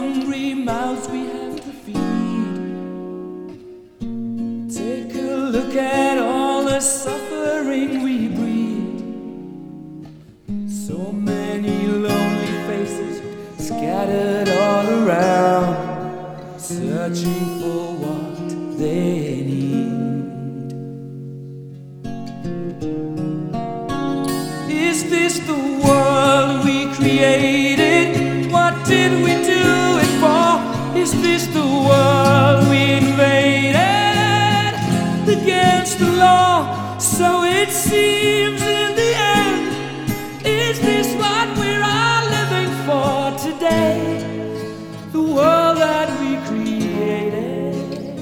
hungry mouths we have to feed. Take a look at all the suffering we breed. So many lonely faces scattered all around, searching for what they need. Is this the world we created? What did we do it for? Is this the world we invaded against the law? So it seems in the end. Is this what we're all living for today? The world that we created.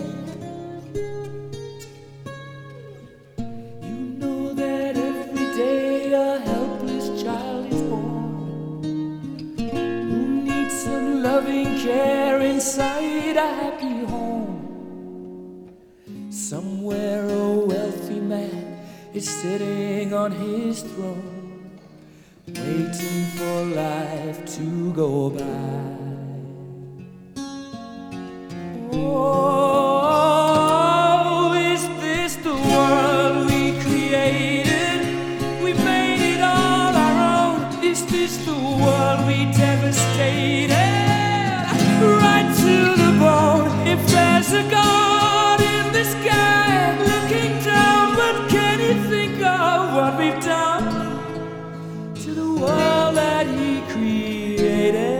You know that every day a helpless child is born, who needs some loving care inside a happy home. Somewhere a wealthy man is sitting on his throne, waiting for life to go by. Oh, is this the world we created? We made it all our own. Is this the world we devastated right to the bone? If there's a God in the sky looking down, what can he think of what we've done to the world that he created?